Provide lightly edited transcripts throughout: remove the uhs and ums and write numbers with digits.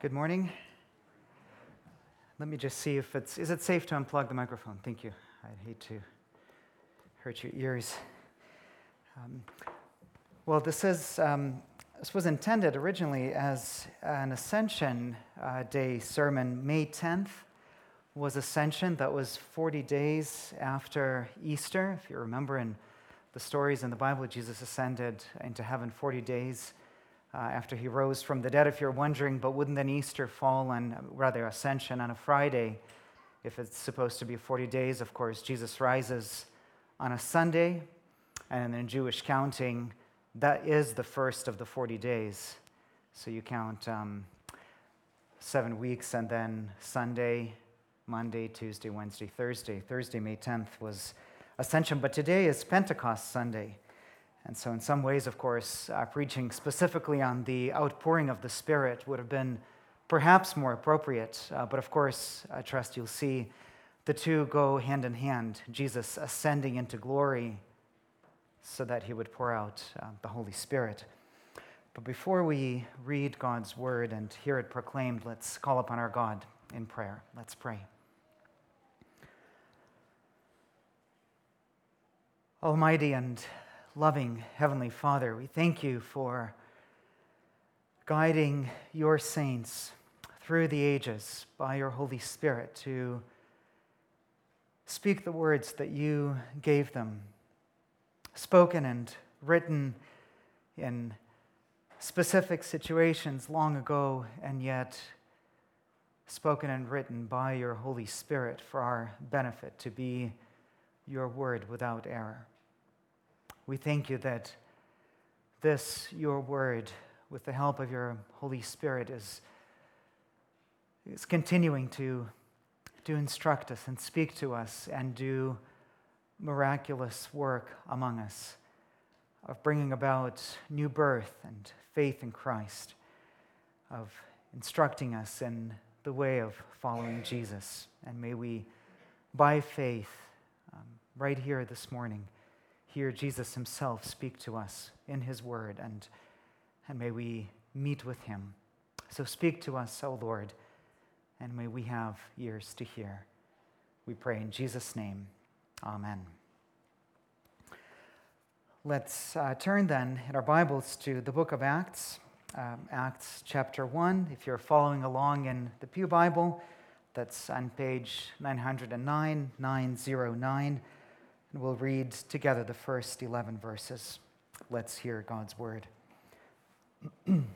Good morning. Let me just see if is it safe to unplug the microphone? Thank you. I'd hate to hurt your ears. This was intended originally as an Ascension Day sermon. May 10th was Ascension. That was 40 days after Easter. If you remember in the stories in the Bible, Jesus ascended into heaven 40 days after he rose from the dead. If you're wondering, but wouldn't then Easter fall on, rather Ascension on a Friday? If it's supposed to be 40 days, of course, Jesus rises on a Sunday, and in Jewish counting, that is the first of the 40 days. So you count 7 weeks, and then Sunday, Monday, Tuesday, Wednesday, Thursday. Thursday, May 10th, was Ascension, but today is Pentecost Sunday. And so in some ways, of course, preaching specifically on the outpouring of the Spirit would have been perhaps more appropriate. But of course, I trust you'll see the two go hand in hand, Jesus ascending into glory so that he would pour out the Holy Spirit. But before we read God's word and hear it proclaimed, let's call upon our God in prayer. Let's pray. Almighty and loving Heavenly Father, we thank you for guiding your saints through the ages by your Holy Spirit to speak the words that you gave them, spoken and written in specific situations long ago, and yet spoken and written by your Holy Spirit for our benefit, to be your word without error. We thank you that this, your word, with the help of your Holy Spirit, is continuing to instruct us and speak to us and do miraculous work among us of bringing about new birth and faith in Christ, of instructing us in the way of following Jesus. And may we, by faith, right here this morning, hear Jesus himself speak to us in his word, and may we meet with him. So speak to us, O Lord, and may we have ears to hear. We pray in Jesus' name. Amen. Let's turn then in our Bibles to the book of Acts, Acts chapter 1. If you're following along in the Pew Bible, that's on page 909, 909. And we'll read together the first 11 verses. Let's hear God's word. In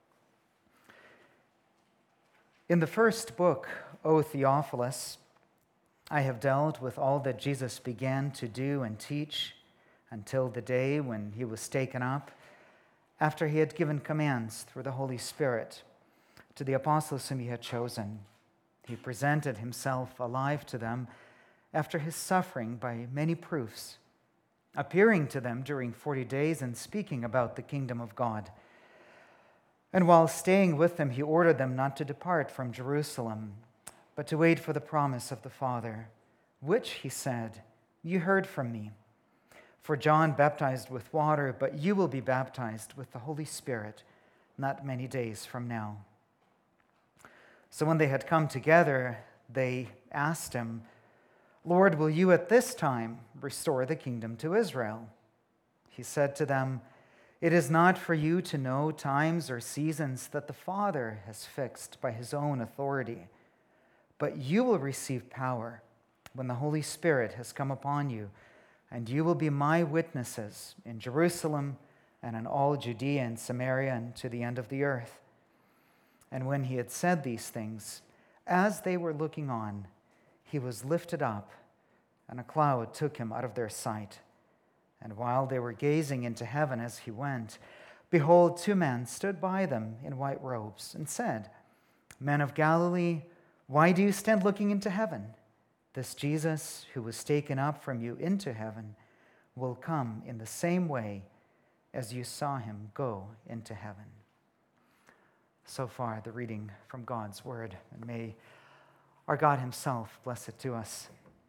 the first book, O Theophilus, I have dealt with all that Jesus began to do and teach until the day when he was taken up, after he had given commands through the Holy Spirit to the apostles whom he had chosen. He presented himself alive to them after his suffering by many proofs, appearing to them during 40 days and speaking about the kingdom of God. And while staying with them, he ordered them not to depart from Jerusalem, but to wait for the promise of the Father, which, he said, you heard from me. For John baptized with water, but you will be baptized with the Holy Spirit not many days from now. So when they had come together, they asked him, Lord, will you at this time restore the kingdom to Israel? He said to them, it is not for you to know times or seasons that the Father has fixed by his own authority, but you will receive power when the Holy Spirit has come upon you, and you will be my witnesses in Jerusalem and in all Judea and Samaria and to the end of the earth. And when he had said these things, as they were looking on, he was lifted up, and a cloud took him out of their sight. And while they were gazing into heaven as he went, behold, 2 men stood by them in white robes and said, Men of Galilee, why do you stand looking into heaven? This Jesus, who was taken up from you into heaven, will come in the same way as you saw him go into heaven. So far, the reading from God's word, and may our God himself bless it to us.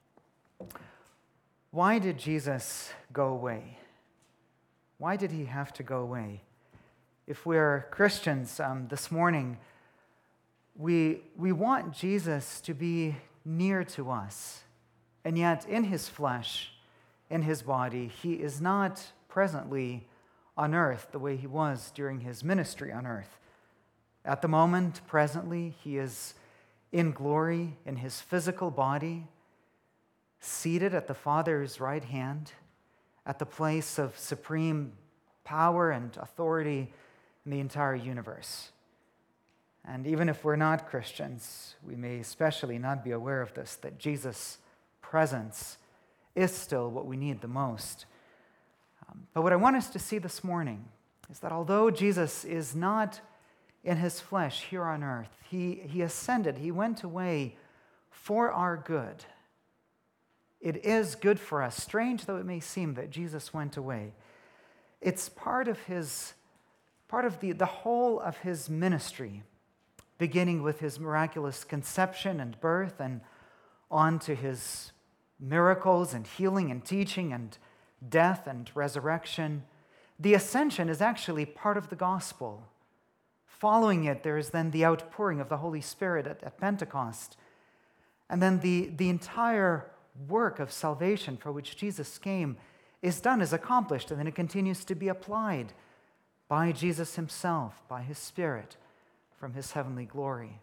Why did Jesus go away? Why did he have to go away? If we're Christians this morning, We want Jesus to be near to us, and yet in his flesh, in his body, he is not presently on earth the way he was during his ministry on earth. At the moment, presently, he is in glory in his physical body, seated at the Father's right hand, at the place of supreme power and authority in the entire universe. And even if we're not Christians, we may especially not be aware of this, that Jesus' presence is still what we need the most. But what I want us to see this morning is that although Jesus is not in his flesh here on earth, he ascended, he went away for our good. It is good for us, strange though it may seem that Jesus went away. It's part of the whole of his ministry, beginning with his miraculous conception and birth and on to his miracles and healing and teaching and death and resurrection. The ascension is actually part of the gospel. Following it, there is then the outpouring of the Holy Spirit at Pentecost. And then the entire work of salvation for which Jesus came is done, is accomplished, and then it continues to be applied by Jesus himself, by his Spirit, from his heavenly glory.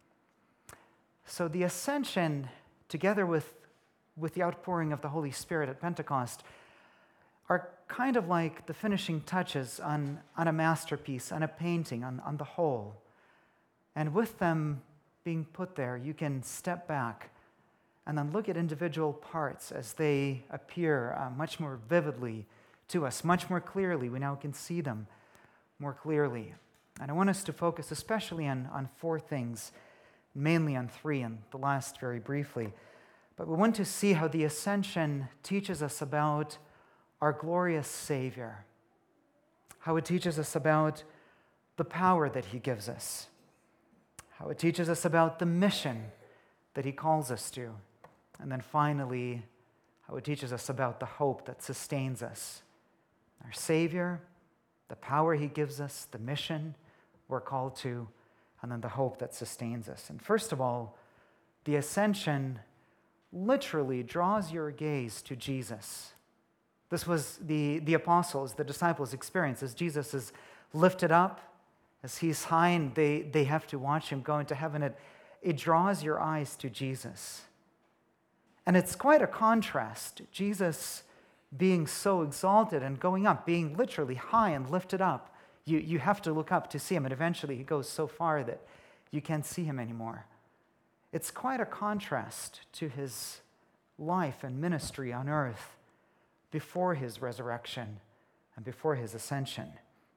So the ascension, together with the outpouring of the Holy Spirit at Pentecost, are kind of like the finishing touches on a masterpiece, on a painting, on the whole. And with them being put there, you can step back and then look at individual parts as they appear much more vividly to us, much more clearly. We now can see them more clearly. And I want us to focus especially on four things, mainly on three, and the last very briefly. But we want to see how the ascension teaches us about our glorious Savior, how it teaches us about the power that he gives us, how it teaches us about the mission that he calls us to, and then finally, how it teaches us about the hope that sustains us. Our Savior, the power he gives us, the mission we're called to, and then the hope that sustains us. And first of all, the ascension literally draws your gaze to Jesus. This was the apostles, the disciples' experience as Jesus is lifted up, as he's high and they have to watch him go into heaven. It draws your eyes to Jesus. And it's quite a contrast, Jesus being so exalted and going up, being literally high and lifted up. You have to look up to see him, and eventually he goes so far that you can't see him anymore. It's quite a contrast to his life and ministry on earth before his resurrection and before his ascension.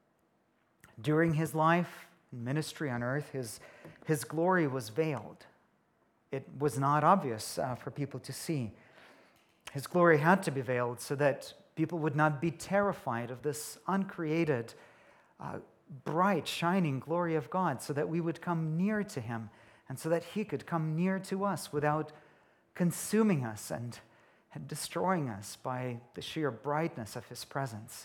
During his life and ministry on earth, his glory was veiled. It was not obvious for people to see. His glory had to be veiled so that people would not be terrified of this uncreated, bright, shining glory of God, so that we would come near to him and so that he could come near to us without consuming us and destroying us by the sheer brightness of his presence.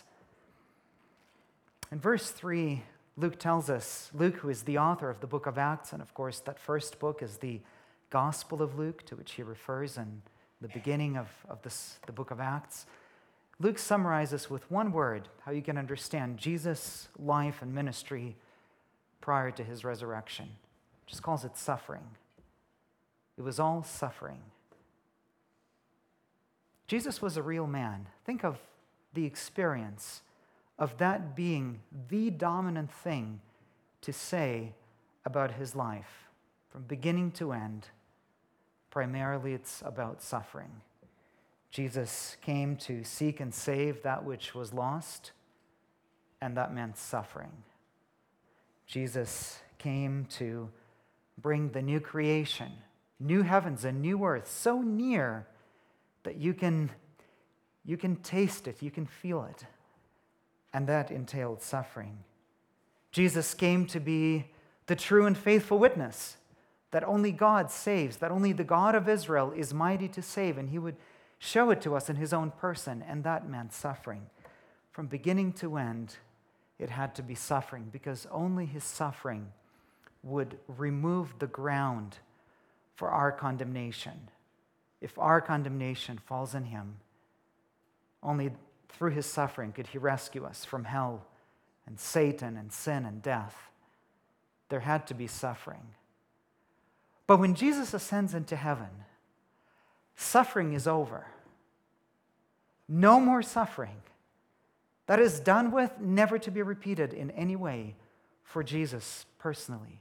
In verse 3, Luke tells us, Luke, who is the author of the book of Acts, and of course that first book is the Gospel of Luke, to which he refers in the beginning of the book of Acts. Luke summarizes with one word how you can understand Jesus' life and ministry prior to his resurrection. Just calls it suffering. It was all suffering. Jesus was a real man. Think of the experience of that being the dominant thing to say about his life. From beginning to end, primarily it's about suffering. Jesus came to seek and save that which was lost, and that meant suffering. Jesus came to bring the new creation, new heavens and new earth, so near that you can taste it, you can feel it. And that entailed suffering. Jesus came to be the true and faithful witness that only God saves, that only the God of Israel is mighty to save, and he would show it to us in his own person, and that meant suffering. From beginning to end, it had to be suffering, because only his suffering would remove the ground for our condemnation. If our condemnation falls on him, only through his suffering could he rescue us from hell and Satan and sin and death. There had to be suffering. But when Jesus ascends into heaven, suffering is over. No more suffering. That is done with, never to be repeated in any way for Jesus personally.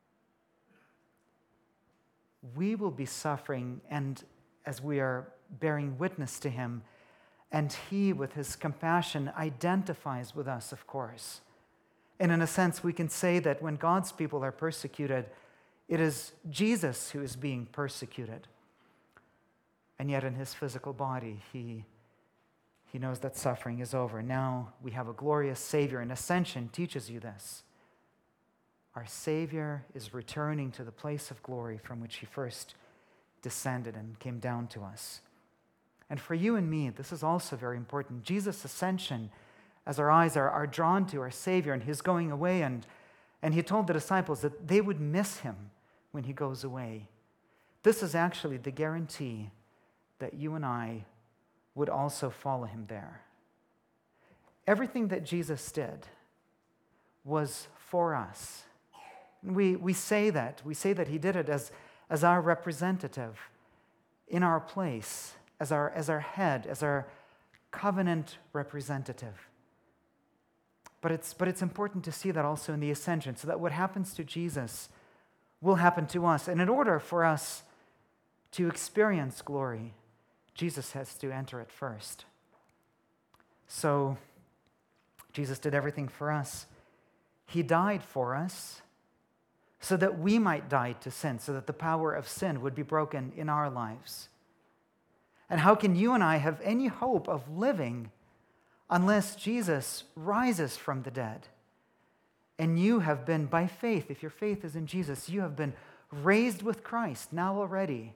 We will be suffering, and as we are bearing witness to him, and he, with his compassion, identifies with us, of course. And in a sense, we can say that when God's people are persecuted, it is Jesus who is being persecuted. And yet in his physical body, he knows that suffering is over. Now we have a glorious Savior, and Ascension teaches you this. Our Savior is returning to the place of glory from which he first descended and came down to us. And for you and me, this is also very important. Jesus' ascension, as our eyes are drawn to our Savior and his going away, and he told the disciples that they would miss him when he goes away. This is actually the guarantee that you and I would also follow him there. Everything that Jesus did was for us. And we say that. We say that he did it as our representative in our place, as our head, as our covenant representative. But it's important to see that also in the ascension, so that what happens to Jesus will happen to us. And in order for us to experience glory, Jesus has to enter it first. So Jesus did everything for us. He died for us so that we might die to sin, so that the power of sin would be broken in our lives. And how can you and I have any hope of living unless Jesus rises from the dead? And you have been, by faith, if your faith is in Jesus, you have been raised with Christ now already.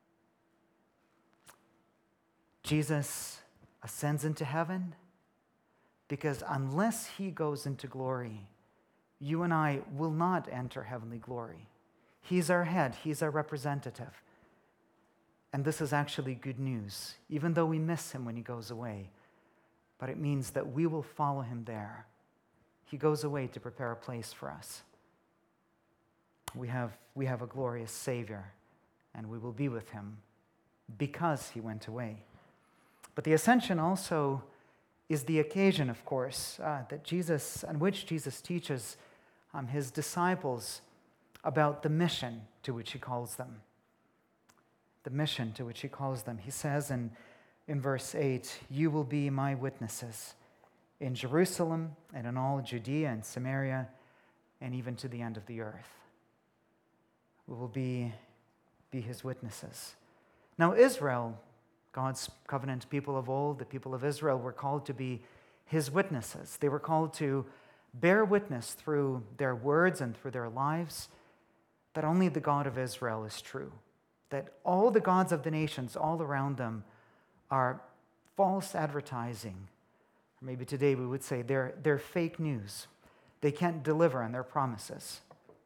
Jesus ascends into heaven because unless he goes into glory, you and I will not enter heavenly glory. He's our head. He's our representative. And this is actually good news, even though we miss him when he goes away. But it means that we will follow him there. He goes away to prepare a place for us. We have a glorious Savior, and we will be with him because he went away. But the ascension also is the occasion, of course, on which Jesus teaches his disciples about the mission to which he calls them. The mission to which he calls them. He says in verse 8, "You will be my witnesses in Jerusalem and in all Judea and Samaria and even to the end of the earth." We will be his witnesses. Now Israel, God's covenant people of old, the people of Israel, were called to be his witnesses. They were called to bear witness through their words and through their lives that only the God of Israel is true, that all the gods of the nations all around them are false advertising. Or maybe today we would say they're fake news. They can't deliver on their promises.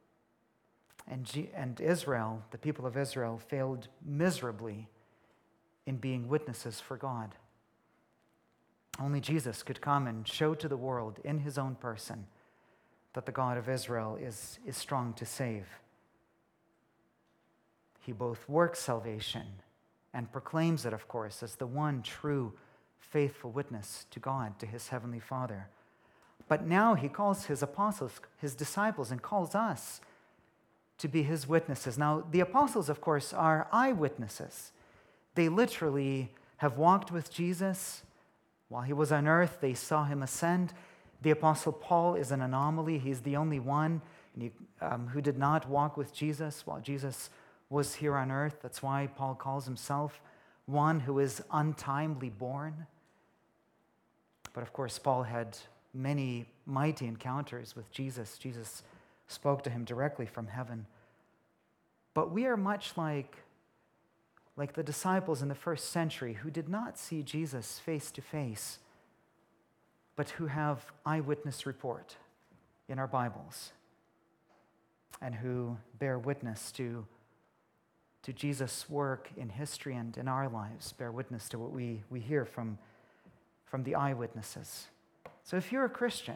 And Israel, the people of Israel, failed miserably in being witnesses for God. Only Jesus could come and show to the world in his own person that the God of Israel is strong to save. He both works salvation and proclaims it, of course, as the one true, faithful witness to God, to his heavenly Father. But now he calls his apostles, his disciples, and calls us to be his witnesses. Now, the apostles, of course, are eyewitnesses. They literally have walked with Jesus. While he was on earth, they saw him ascend. The apostle Paul is an anomaly. He's the only one who did not walk with Jesus while Jesus was here on earth. That's why Paul calls himself one who is untimely born. But of course, Paul had many mighty encounters with Jesus. Jesus spoke to him directly from heaven. But we are much like the disciples in the first century who did not see Jesus face to face, but who have eyewitness report in our Bibles. and who bear witness to Jesus' work in history and in our lives, bear witness to what we hear from the eyewitnesses. So if you're a Christian,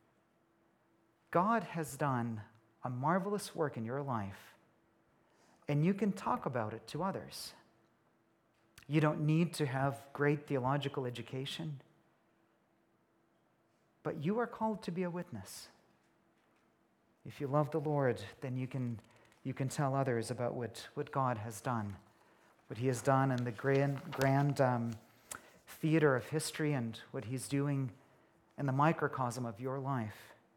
God has done a marvelous work in your life, and you can talk about it to others. You don't need to have great theological education, but you are called to be a witness. If you love the Lord, then you can tell others about what God has done, what He has done in the grand theater of history and what He's doing in the microcosm of your life.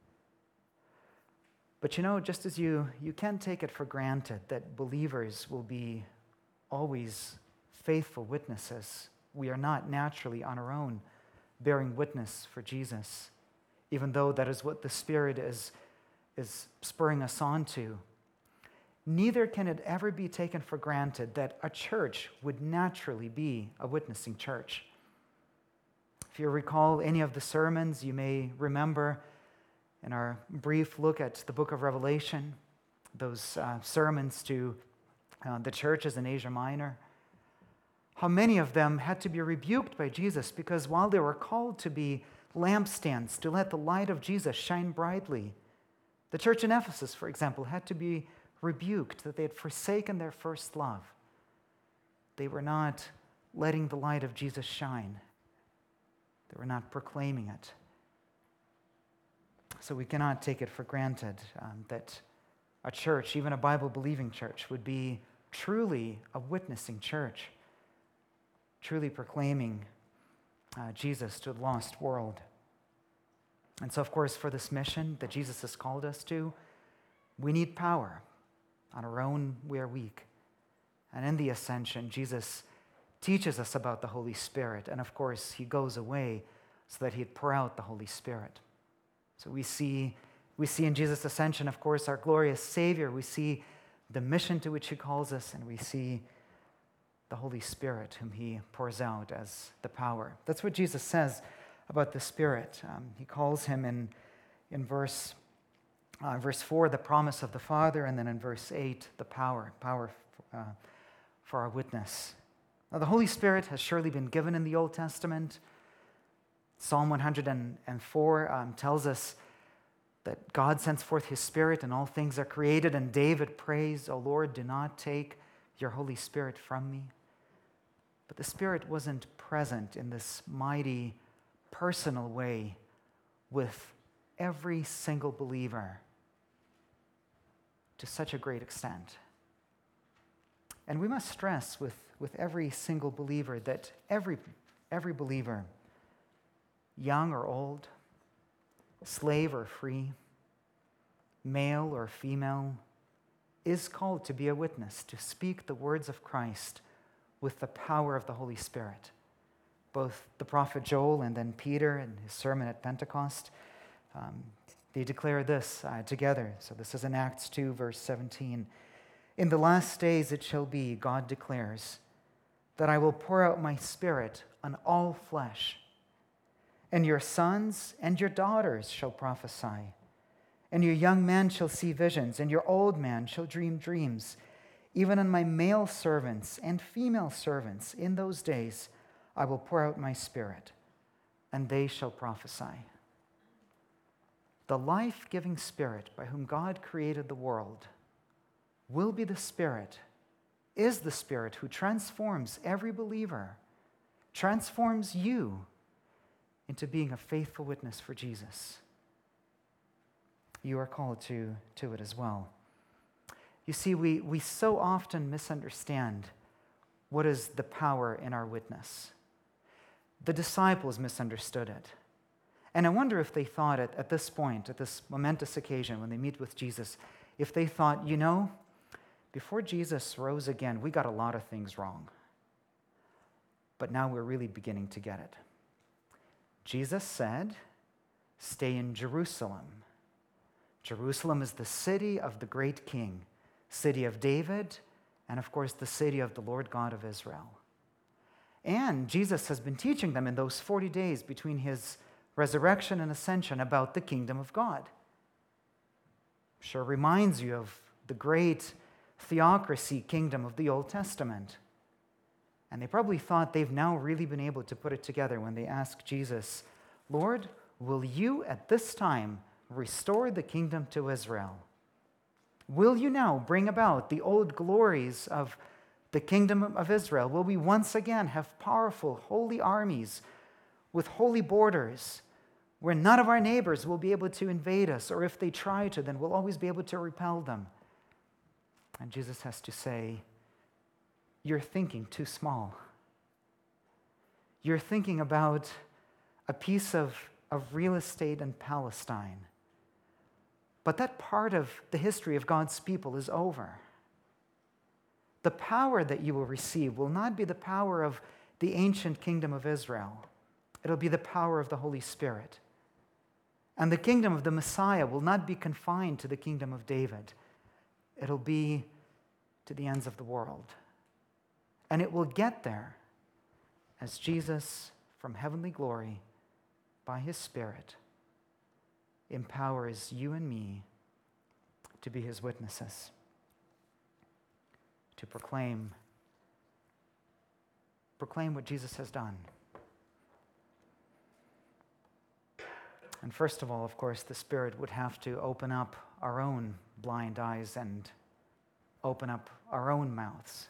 But just as you can't take it for granted that believers will be always faithful witnesses, we are not naturally on our own bearing witness for Jesus, even though that is what the Spirit is spurring us on to. Neither can it ever be taken for granted that a church would naturally be a witnessing church. If you recall any of the sermons, you may remember in our brief look at the book of Revelation, those sermons to the churches in Asia Minor, how many of them had to be rebuked by Jesus because while they were called to be lampstands, to let the light of Jesus shine brightly, the church in Ephesus, for example, had to be rebuked that they had forsaken their first love. They were not letting the light of Jesus shine. They were not proclaiming it. So we cannot take it for granted that a church, even a Bible-believing church, would be truly a witnessing church, truly proclaiming Jesus to the lost world. And so, of course, for this mission that Jesus has called us to, we need power. On our own, we are weak. And in the ascension, Jesus teaches us about the Holy Spirit. And of course, He goes away so that He'd pour out the Holy Spirit. So we see in Jesus' ascension, of course, our glorious Savior. We see the mission to which He calls us, and we see the Holy Spirit whom He pours out as the power. That's what Jesus says about the Spirit. He calls Him in verse 4, the promise of the Father, and then in verse 8, the power for our witness. Now, the Holy Spirit has surely been given in the Old Testament. Psalm 104 tells us that God sends forth His Spirit and all things are created, and David prays, "O Lord, do not take your Holy Spirit from me." But the Spirit wasn't present in this mighty, personal way with every single believer to such a great extent. And we must stress with every single believer that every believer, young or old, slave or free, male or female, is called to be a witness, to speak the words of Christ with the power of the Holy Spirit. Both the prophet Joel and then Peter in his sermon at Pentecost, they declare this together. So this is in Acts 2, verse 17. "In the last days it shall be, God declares, that I will pour out my Spirit on all flesh. And your sons and your daughters shall prophesy. And your young men shall see visions, and your old man shall dream dreams. Even on my male servants and female servants in those days I will pour out my Spirit, and they shall prophesy." The life-giving Spirit by whom God created the world will be the Spirit, is the Spirit who transforms every believer, transforms you into being a faithful witness for Jesus. You are called to it as well. You see, we so often misunderstand what is the power in our witness. The disciples misunderstood it. And I wonder if they thought at this point, at this momentous occasion when they meet with Jesus, if they thought, before Jesus rose again, we got a lot of things wrong. But now we're really beginning to get it. Jesus said, "Stay in Jerusalem." Jerusalem is the city of the great King, city of David, and of course the city of the Lord God of Israel. And Jesus has been teaching them in those 40 days between His resurrection and ascension about the kingdom of God. Sure reminds you of the great theocracy kingdom of the Old Testament. And they probably thought they've now really been able to put it together when they asked Jesus, Lord, will you at this time restore the kingdom to Israel? Will you now bring about the old glories of the kingdom of Israel? Will we once again have powerful, holy armies with holy borders where none of our neighbors will be able to invade us, or if they try to, then we'll always be able to repel them? And Jesus has to say, you're thinking too small. You're thinking about a piece of real estate in Palestine. But that part of the history of God's people is over. The power that you will receive will not be the power of the ancient kingdom of Israel. It'll be the power of the Holy Spirit. And the kingdom of the Messiah will not be confined to the kingdom of David. It'll be to the ends of the world. And it will get there as Jesus, from heavenly glory, by his Spirit, empowers you and me to be his witnesses, to proclaim what Jesus has done. And first of all, of course, the Spirit would have to open up our own blind eyes and open up our own mouths.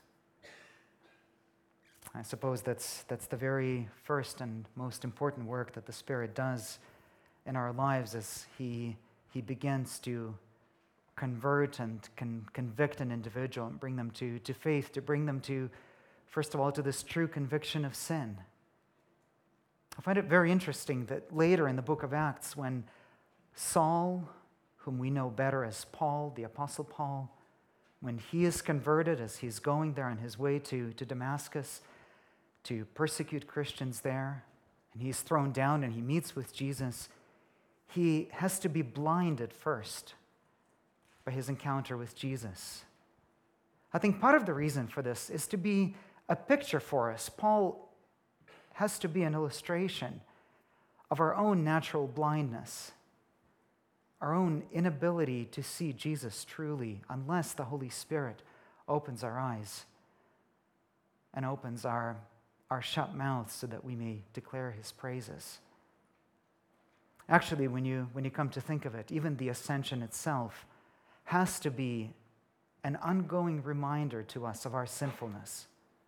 I suppose that's the very first and most important work that the Spirit does in our lives as he begins to convert and convict an individual and bring them to faith, to bring them to, first of all, to this true conviction of sin. I find it very interesting that later in the book of Acts, when Saul, whom we know better as Paul, the Apostle Paul, when he is converted as he's going there on his way to Damascus to persecute Christians there, and he's thrown down and he meets with Jesus, he has to be blinded first by his encounter with Jesus. I think part of the reason for this is to be a picture for us. Paul has to be an illustration of our own natural blindness, our own inability to see Jesus truly unless the Holy Spirit opens our eyes and opens our shut mouths so that we may declare his praises. Actually, when you come to think of it, even the ascension itself has to be an ongoing reminder to us of our sinfulness.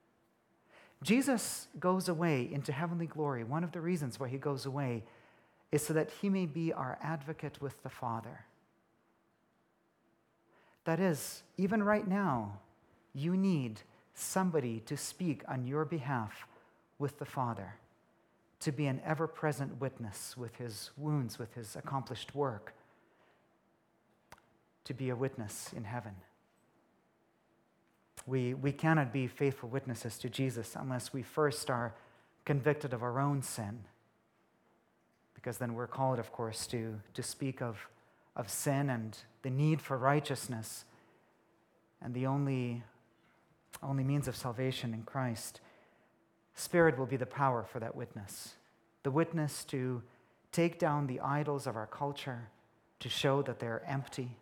Jesus goes away into heavenly glory. One of the reasons why he goes away is so that he may be our advocate with the Father. That is, even right now, you need somebody to speak on your behalf with the Father, to be an ever-present witness with his wounds, with his accomplished work, to be a witness in heaven. We cannot be faithful witnesses to Jesus unless we first are convicted of our own sin, because then we're called, of course, to speak of sin and the need for righteousness and the only means of salvation in Christ. Spirit will be the power for that witness, the witness to take down the idols of our culture, to show that they're empty.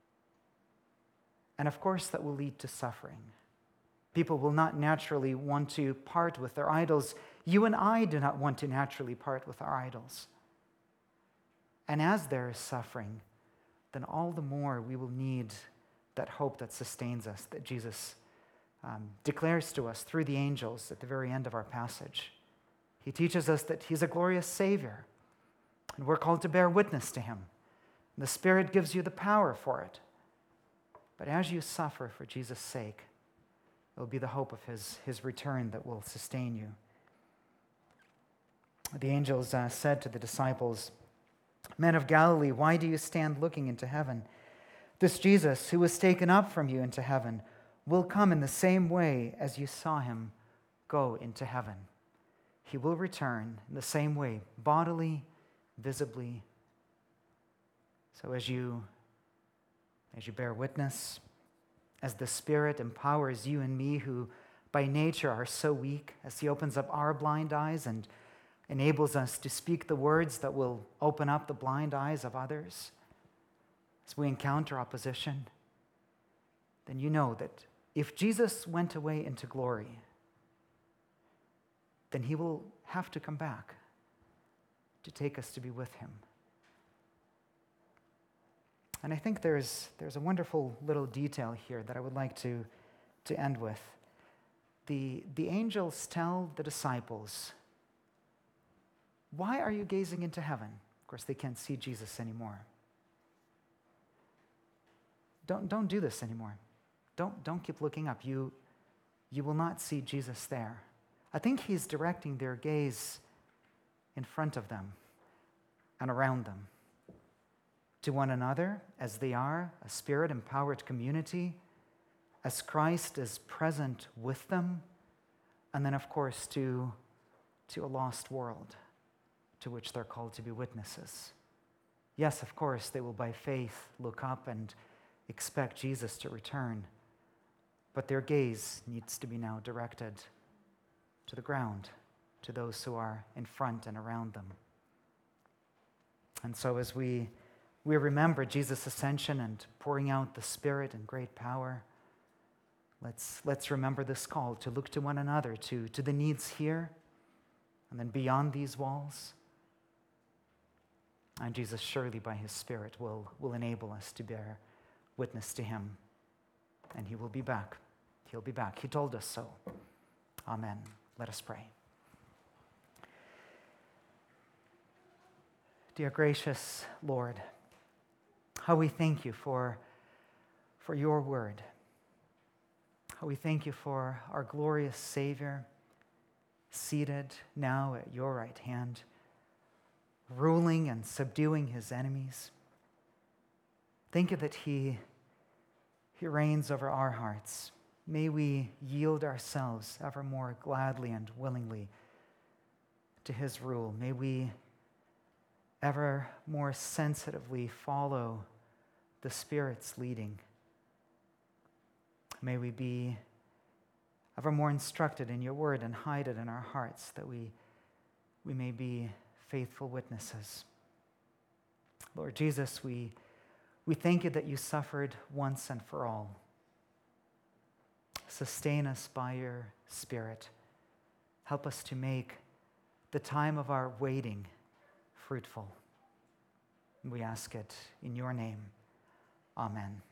And of course, that will lead to suffering. People will not naturally want to part with their idols. You and I do not want to naturally part with our idols. And as there is suffering, then all the more we will need that hope that sustains us, that Jesus declares to us through the angels at the very end of our passage. He teaches us that he's a glorious Savior, and we're called to bear witness to him. And the Spirit gives you the power for it. But as you suffer for Jesus' sake, it will be the hope of his return that will sustain you. The angels said to the disciples, "Men of Galilee, why do you stand looking into heaven? This Jesus, who was taken up from you into heaven, will come in the same way as you saw him go into heaven." He will return in the same way, bodily, visibly. So as you bear witness, as the Spirit empowers you and me who by nature are so weak, as he opens up our blind eyes and enables us to speak the words that will open up the blind eyes of others, as we encounter opposition, then you know that if Jesus went away into glory, then he will have to come back to take us to be with him. And I think there's a wonderful little detail here that I would like to end with. The angels tell the disciples, "Why are you gazing into heaven?" Of course, they can't see Jesus anymore. Don't do this anymore. Don't keep looking up. You will not see Jesus there. I think he's directing their gaze in front of them and around them, to one another as they are, a Spirit-empowered community, as Christ is present with them, and then, of course, to a lost world to which they're called to be witnesses. Yes, of course, they will by faith look up and expect Jesus to return, but their gaze needs to be now directed to the ground, to those who are in front and around them. And so as we remember Jesus' ascension and pouring out the Spirit in great power, let's remember this call to look to one another, to the needs here and then beyond these walls. And Jesus surely by his Spirit will enable us to bear witness to him. And he will be back. He'll be back. He told us so. Amen. Let us pray. Dear gracious Lord, how we thank you for your word. How we thank you for our glorious Savior, seated now at your right hand, ruling and subduing his enemies. Thank you that he reigns over our hearts. May we yield ourselves ever more gladly and willingly to his rule. May we ever more sensitively follow the Spirit's leading. May we be ever more instructed in your word and hide it in our hearts, that we may be faithful witnesses. Lord Jesus, we thank you that you suffered once and for all. Sustain us by your Spirit. Help us to make the time of our waiting fruitful. We ask it in your name. Amen.